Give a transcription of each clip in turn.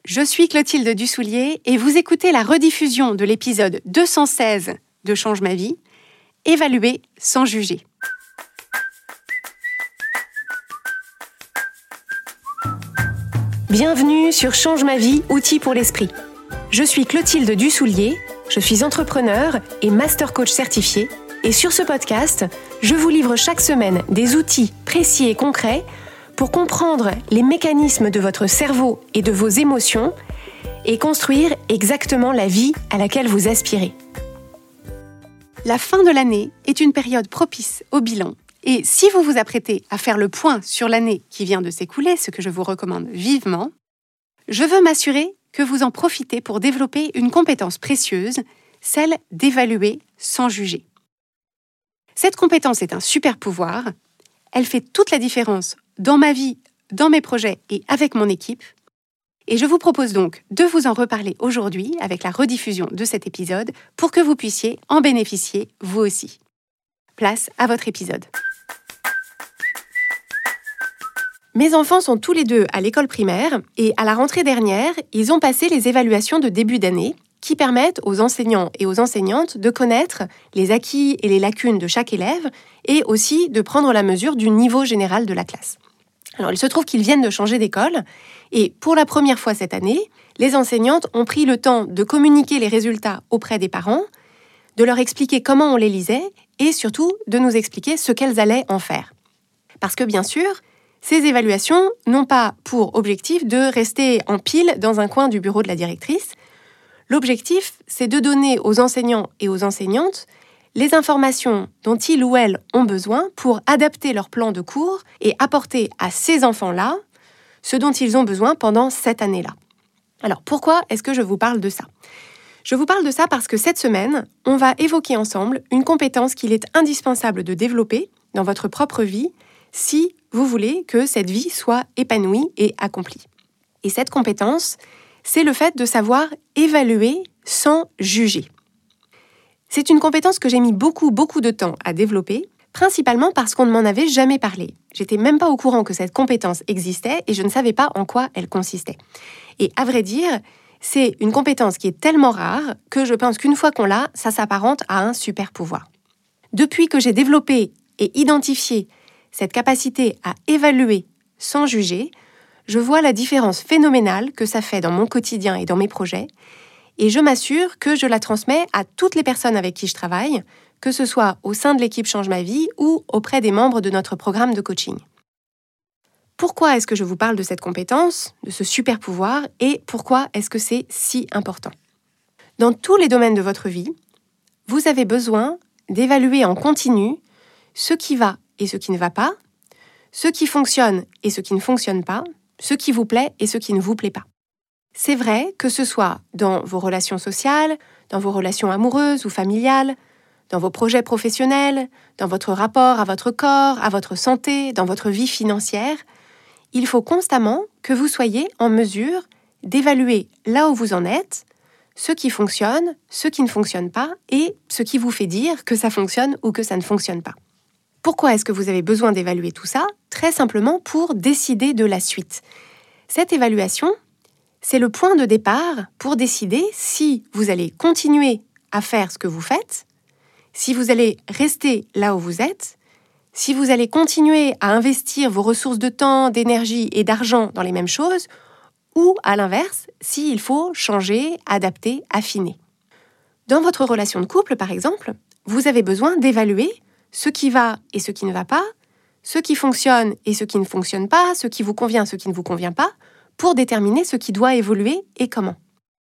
Je suis Clotilde Dussoulier et vous écoutez la rediffusion de l'épisode 216 de Change ma vie, évaluer sans juger. Bienvenue sur Change ma vie, outils pour l'esprit. Je suis Clotilde Dussoulier, je suis entrepreneur et master coach certifié et sur ce podcast, je vous livre chaque semaine des outils précis et concrets pour comprendre les mécanismes de votre cerveau et de vos émotions et construire exactement la vie à laquelle vous aspirez. La fin de l'année est une période propice au bilan et si vous vous apprêtez à faire le point sur l'année qui vient de s'écouler, ce que je vous recommande vivement, je veux m'assurer que vous en profitez pour développer une compétence précieuse, celle d'évaluer sans juger. Cette compétence est un super pouvoir, elle fait toute la différence dans ma vie, dans mes projets et avec mon équipe. Et je vous propose donc de vous en reparler aujourd'hui avec la rediffusion de cet épisode pour que vous puissiez en bénéficier vous aussi. Place à votre épisode. Mes enfants sont tous les deux à l'école primaire et à la rentrée dernière, ils ont passé les évaluations de début d'année qui permettent aux enseignants et aux enseignantes de connaître les acquis et les lacunes de chaque élève et aussi de prendre la mesure du niveau général de la classe. Alors, il se trouve qu'ils viennent de changer d'école et pour la première fois cette année, les enseignantes ont pris le temps de communiquer les résultats auprès des parents, de leur expliquer comment on les lisait et surtout de nous expliquer ce qu'elles allaient en faire. Parce que bien sûr, ces évaluations n'ont pas pour objectif de rester en pile dans un coin du bureau de la directrice. L'objectif, c'est de donner aux enseignants et aux enseignantes les informations dont ils ou elles ont besoin pour adapter leur plan de cours et apporter à ces enfants-là ce dont ils ont besoin pendant cette année-là. Alors, pourquoi est-ce que je vous parle de ça ? Je vous parle de ça parce que cette semaine, on va évoquer ensemble une compétence qu'il est indispensable de développer dans votre propre vie si vous voulez que cette vie soit épanouie et accomplie. Et cette compétence, c'est le fait de savoir évaluer sans juger. C'est une compétence que j'ai mis beaucoup de temps à développer, principalement parce qu'on ne m'en avait jamais parlé. J'étais même pas au courant que cette compétence existait et je ne savais pas en quoi elle consistait. Et à vrai dire, c'est une compétence qui est tellement rare que je pense qu'une fois qu'on l'a, ça s'apparente à un super pouvoir. Depuis que j'ai développé et identifié cette capacité à évaluer sans juger, je vois la différence phénoménale que ça fait dans mon quotidien et dans mes projets, et je m'assure que je la transmets à toutes les personnes avec qui je travaille, que ce soit au sein de l'équipe Change ma vie ou auprès des membres de notre programme de coaching. Pourquoi est-ce que je vous parle de cette compétence, de ce super pouvoir, et pourquoi est-ce que c'est si important ? Dans tous les domaines de votre vie, vous avez besoin d'évaluer en continu ce qui va et ce qui ne va pas, ce qui fonctionne et ce qui ne fonctionne pas, ce qui vous plaît et ce qui ne vous plaît pas. C'est vrai que ce soit dans vos relations sociales, dans vos relations amoureuses ou familiales, dans vos projets professionnels, dans votre rapport à votre corps, à votre santé, dans votre vie financière, il faut constamment que vous soyez en mesure d'évaluer là où vous en êtes, ce qui fonctionne, ce qui ne fonctionne pas et ce qui vous fait dire que ça fonctionne ou que ça ne fonctionne pas. Pourquoi est-ce que vous avez besoin d'évaluer tout ça ? Très simplement pour décider de la suite. Cette évaluation, c'est le point de départ pour décider si vous allez continuer à faire ce que vous faites, si vous allez rester là où vous êtes, si vous allez continuer à investir vos ressources de temps, d'énergie et d'argent dans les mêmes choses, ou à l'inverse, s'il faut changer, adapter, affiner. Dans votre relation de couple, par exemple, vous avez besoin d'évaluer ce qui va et ce qui ne va pas, ce qui fonctionne et ce qui ne fonctionne pas, ce qui vous convient, ce qui ne vous convient pas, pour déterminer ce qui doit évoluer et comment.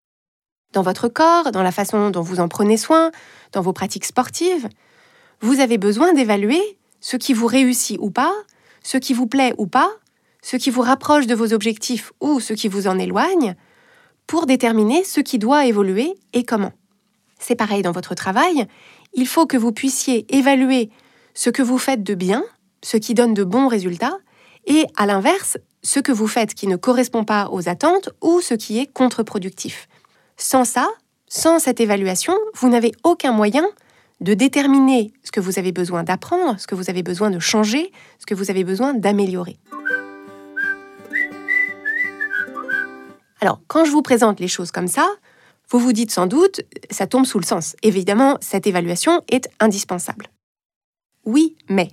Dans votre corps, dans la façon dont vous en prenez soin, dans vos pratiques sportives, vous avez besoin d'évaluer ce qui vous réussit ou pas, ce qui vous plaît ou pas, ce qui vous rapproche de vos objectifs ou ce qui vous en éloigne, pour déterminer ce qui doit évoluer et comment. C'est pareil dans votre travail, il faut que vous puissiez évaluer ce que vous faites de bien, ce qui donne de bons résultats, et à l'inverse, ce que vous faites qui ne correspond pas aux attentes ou ce qui est contre-productif. Sans ça, sans cette évaluation, vous n'avez aucun moyen de déterminer ce que vous avez besoin d'apprendre, ce que vous avez besoin de changer, ce que vous avez besoin d'améliorer. Alors, quand je vous présente les choses comme ça, vous vous dites sans doute, ça tombe sous le sens. Évidemment, cette évaluation est indispensable. Oui, mais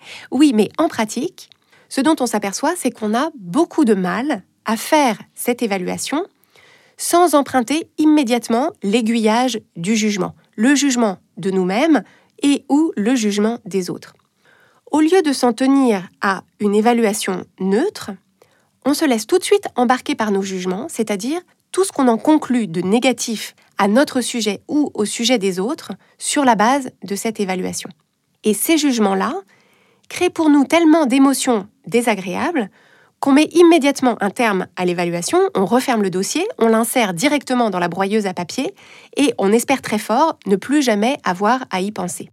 en pratique, ce dont on s'aperçoit, c'est qu'on a beaucoup de mal à faire cette évaluation sans emprunter immédiatement l'aiguillage du jugement, le jugement de nous-mêmes et ou le jugement des autres. Au lieu de s'en tenir à une évaluation neutre, on se laisse tout de suite embarquer par nos jugements, c'est-à-dire tout ce qu'on en conclut de négatif à notre sujet ou au sujet des autres sur la base de cette évaluation. Et ces jugements-là créent pour nous tellement d'émotions désagréables qu'on met immédiatement un terme à l'évaluation, on referme le dossier, on l'insère directement dans la broyeuse à papier et on espère très fort ne plus jamais avoir à y penser.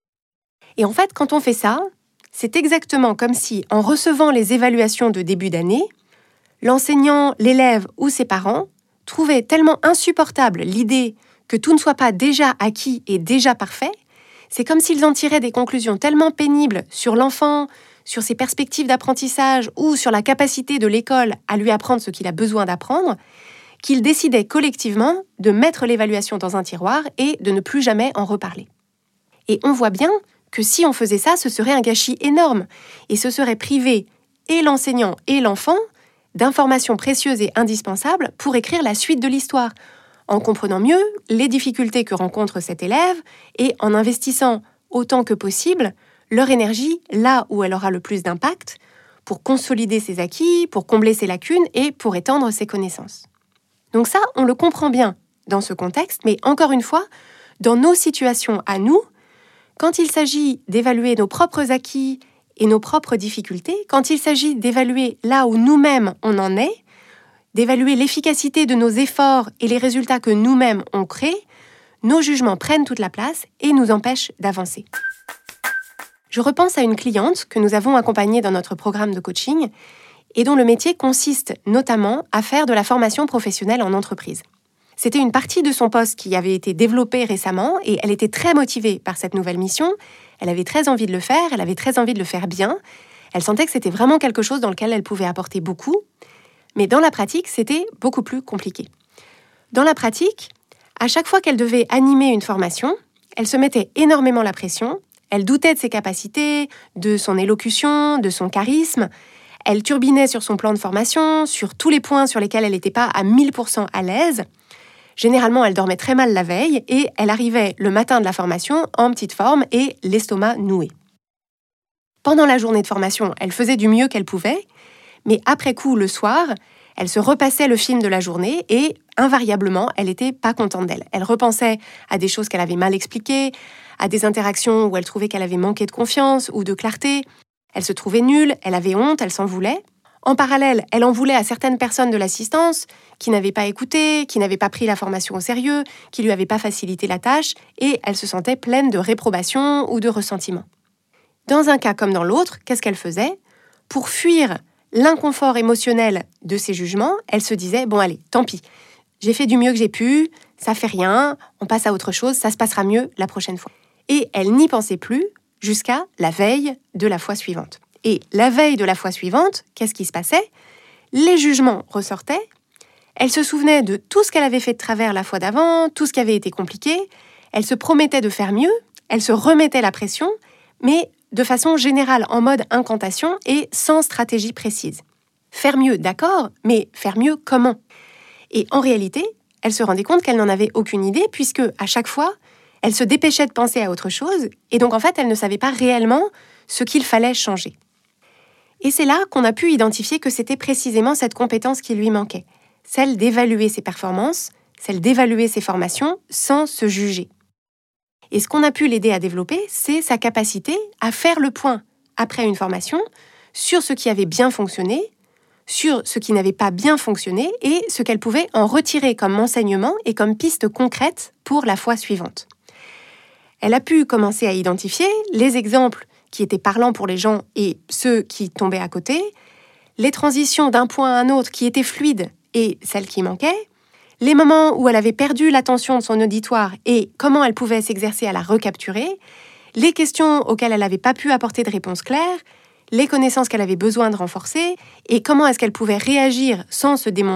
Et en fait, quand on fait ça, c'est exactement comme si, en recevant les évaluations de début d'année, l'enseignant, l'élève ou ses parents trouvaient tellement insupportable l'idée que tout ne soit pas déjà acquis et déjà parfait. C'est comme s'ils en tiraient des conclusions tellement pénibles sur l'enfant, sur ses perspectives d'apprentissage ou sur la capacité de l'école à lui apprendre ce qu'il a besoin d'apprendre, qu'ils décidaient collectivement de mettre l'évaluation dans un tiroir et de ne plus jamais en reparler. Et on voit bien que si on faisait ça, ce serait un gâchis énorme et ce serait priver et l'enseignant et l'enfant d'informations précieuses et indispensables pour écrire la suite de l'histoire, en comprenant mieux les difficultés que rencontre cet élève et en investissant autant que possible leur énergie là où elle aura le plus d'impact pour consolider ses acquis, pour combler ses lacunes et pour étendre ses connaissances. Donc ça, on le comprend bien dans ce contexte, mais encore une fois, dans nos situations à nous, quand il s'agit d'évaluer nos propres acquis et nos propres difficultés, quand il s'agit d'évaluer là où nous-mêmes on en est, d'évaluer l'efficacité de nos efforts et les résultats que nous-mêmes on crée, nos jugements prennent toute la place et nous empêchent d'avancer. Je repense à une cliente que nous avons accompagnée dans notre programme de coaching et dont le métier consiste notamment à faire de la formation professionnelle en entreprise. C'était une partie de son poste qui avait été développée récemment et elle était très motivée par cette nouvelle mission. Elle avait très envie de le faire, elle avait très envie de le faire bien. Elle sentait que c'était vraiment quelque chose dans lequel elle pouvait apporter beaucoup. Mais dans la pratique, c'était beaucoup plus compliqué. Dans la pratique, à chaque fois qu'elle devait animer une formation, elle se mettait énormément la pression. Elle doutait de ses capacités, de son élocution, de son charisme. Elle turbinait sur son plan de formation, sur tous les points sur lesquels elle n'était pas à 1000% à l'aise. Généralement, elle dormait très mal la veille et elle arrivait le matin de la formation en petite forme et l'estomac noué. Pendant la journée de formation, elle faisait du mieux qu'elle pouvait, mais après coup, le soir, elle se repassait le film de la journée et, invariablement, elle n'était pas contente d'elle. Elle repensait à des choses qu'elle avait mal expliquées, à des interactions où elle trouvait qu'elle avait manqué de confiance ou de clarté. Elle se trouvait nulle, elle avait honte, elle s'en voulait. En parallèle, elle en voulait à certaines personnes de l'assistance qui n'avaient pas écouté, qui n'avaient pas pris la formation au sérieux, qui lui avaient pas facilité la tâche, et elle se sentait pleine de réprobation ou de ressentiment. Dans un cas comme dans l'autre, qu'est-ce qu'elle faisait ? Pour fuir l'inconfort émotionnel de ses jugements, elle se disait « Bon allez, tant pis, j'ai fait du mieux que j'ai pu, ça fait rien, on passe à autre chose, ça se passera mieux la prochaine fois. » Et elle n'y pensait plus jusqu'à la veille de la fois suivante. Et la veille de la fois suivante, qu'est-ce qui se passait ? Les jugements ressortaient, elle se souvenait de tout ce qu'elle avait fait de travers la fois d'avant, tout ce qui avait été compliqué, elle se promettait de faire mieux, elle se remettait la pression, mais de façon générale, en mode incantation et sans stratégie précise. Faire mieux, d'accord, mais faire mieux comment ? Et en réalité, elle se rendait compte qu'elle n'en avait aucune idée, puisque à chaque fois, elle se dépêchait de penser à autre chose, et donc en fait, elle ne savait pas réellement ce qu'il fallait changer. Et c'est là qu'on a pu identifier que c'était précisément cette compétence qui lui manquait, celle d'évaluer ses performances, celle d'évaluer ses formations sans se juger. Et ce qu'on a pu l'aider à développer, c'est sa capacité à faire le point, après une formation, sur ce qui avait bien fonctionné, sur ce qui n'avait pas bien fonctionné et ce qu'elle pouvait en retirer comme enseignement et comme piste concrète pour la fois suivante. Elle a pu commencer à identifier les exemples qui étaient parlants pour les gens et ceux qui tombaient à côté, les transitions d'un point à un autre qui étaient fluides et celles qui manquaient, les moments où elle avait perdu l'attention de son auditoire et comment elle pouvait s'exercer à la recapturer, les questions auxquelles elle n'avait pas pu apporter de réponse claire, les connaissances qu'elle avait besoin de renforcer et comment est-ce qu'elle pouvait réagir sans se démonter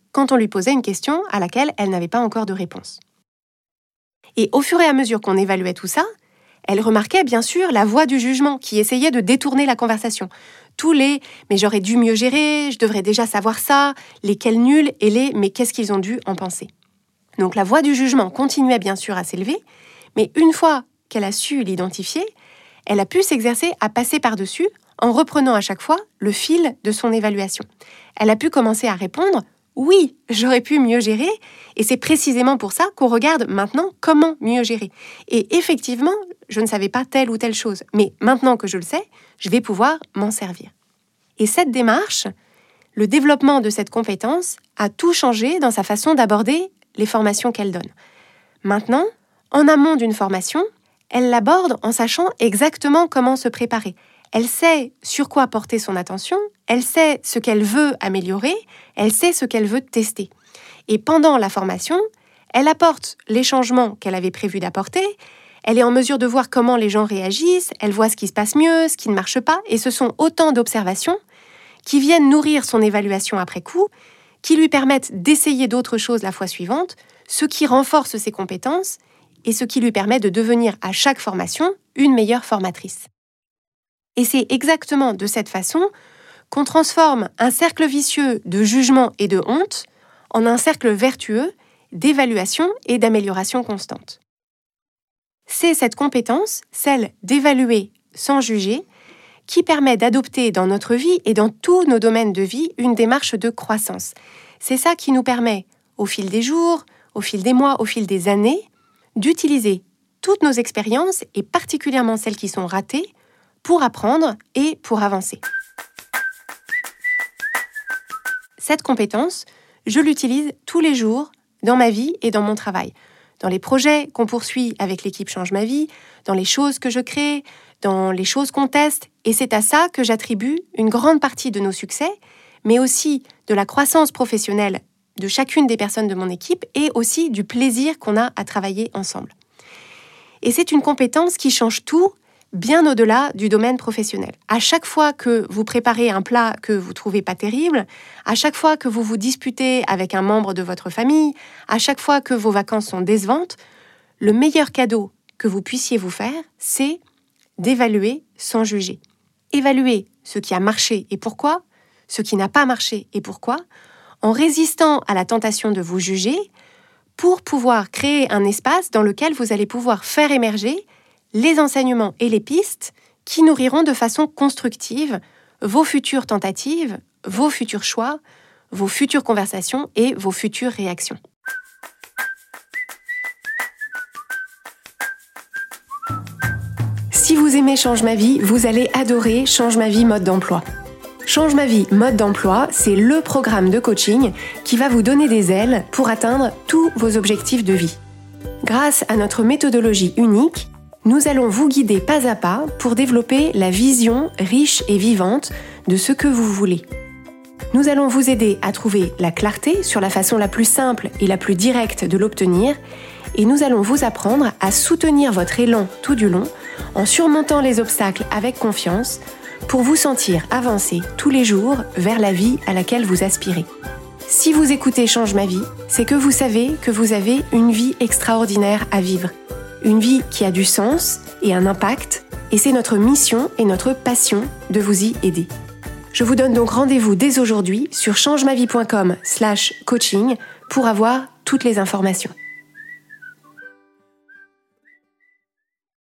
quand on lui posait une question à laquelle elle n'avait pas encore de réponse. Et au fur et à mesure qu'on évaluait tout ça, elle remarquait bien sûr la voix du jugement qui essayait de détourner la conversation. Tous les « mais j'aurais dû mieux gérer, je devrais déjà savoir ça », les « quels nuls » et les « mais qu'est-ce qu'ils ont dû en penser ». Donc la voix du jugement continuait bien sûr à s'élever, mais une fois qu'elle a su l'identifier, elle a pu s'exercer à passer par-dessus en reprenant à chaque fois le fil de son évaluation. Elle a pu commencer à répondre « oui, j'aurais pu mieux gérer » et c'est précisément pour ça qu'on regarde maintenant comment mieux gérer. Et effectivement, je ne savais pas telle ou telle chose, mais maintenant que je le sais, je vais pouvoir m'en servir. Et cette démarche, le développement de cette compétence a tout changé dans sa façon d'aborder les formations qu'elle donne. Maintenant, en amont d'une formation, elle l'aborde en sachant exactement comment se préparer. Elle sait sur quoi porter son attention, elle sait ce qu'elle veut améliorer, elle sait ce qu'elle veut tester. Et pendant la formation, elle apporte les changements qu'elle avait prévu d'apporter, elle est en mesure de voir comment les gens réagissent, elle voit ce qui se passe mieux, ce qui ne marche pas, et ce sont autant d'observations qui viennent nourrir son évaluation après coup, qui lui permettent d'essayer d'autres choses la fois suivante, ce qui renforce ses compétences et ce qui lui permet de devenir à chaque formation une meilleure formatrice. Et c'est exactement de cette façon qu'on transforme un cercle vicieux de jugement et de honte en un cercle vertueux d'évaluation et d'amélioration constante. C'est cette compétence, celle d'évaluer sans juger, qui permet d'adopter dans notre vie et dans tous nos domaines de vie une démarche de croissance. C'est ça qui nous permet, au fil des jours, au fil des mois, au fil des années, d'utiliser toutes nos expériences, et particulièrement celles qui sont ratées, pour apprendre et pour avancer. Cette compétence, je l'utilise tous les jours dans ma vie et dans mon travail. Dans les projets qu'on poursuit avec l'équipe Change ma vie, dans les choses que je crée, dans les choses qu'on teste, et c'est à ça que j'attribue une grande partie de nos succès, mais aussi de la croissance professionnelle de chacune des personnes de mon équipe et aussi du plaisir qu'on a à travailler ensemble. Et c'est une compétence qui change tout, bien au-delà du domaine professionnel. À chaque fois que vous préparez un plat que vous ne trouvez pas terrible, à chaque fois que vous vous disputez avec un membre de votre famille, à chaque fois que vos vacances sont décevantes, le meilleur cadeau que vous puissiez vous faire, c'est d'évaluer sans juger. Évaluer ce qui a marché et pourquoi, ce qui n'a pas marché et pourquoi, en résistant à la tentation de vous juger, pour pouvoir créer un espace dans lequel vous allez pouvoir faire émerger les enseignements et les pistes qui nourriront de façon constructive vos futures tentatives, vos futurs choix, vos futures conversations et vos futures réactions. Si vous aimez Change ma vie, vous allez adorer Change ma vie mode d'emploi. Change ma vie mode d'emploi, c'est le programme de coaching qui va vous donner des ailes pour atteindre tous vos objectifs de vie. Grâce à notre méthodologie unique, nous allons vous guider pas à pas pour développer la vision riche et vivante de ce que vous voulez. Nous allons vous aider à trouver la clarté sur la façon la plus simple et la plus directe de l'obtenir, et nous allons vous apprendre à soutenir votre élan tout du long en surmontant les obstacles avec confiance pour vous sentir avancer tous les jours vers la vie à laquelle vous aspirez. Si vous écoutez Change ma vie, c'est que vous savez que vous avez une vie extraordinaire à vivre. Une vie qui a du sens et un impact, et c'est notre mission et notre passion de vous y aider. Je vous donne donc rendez-vous dès aujourd'hui sur changemavie.com/coaching pour avoir toutes les informations.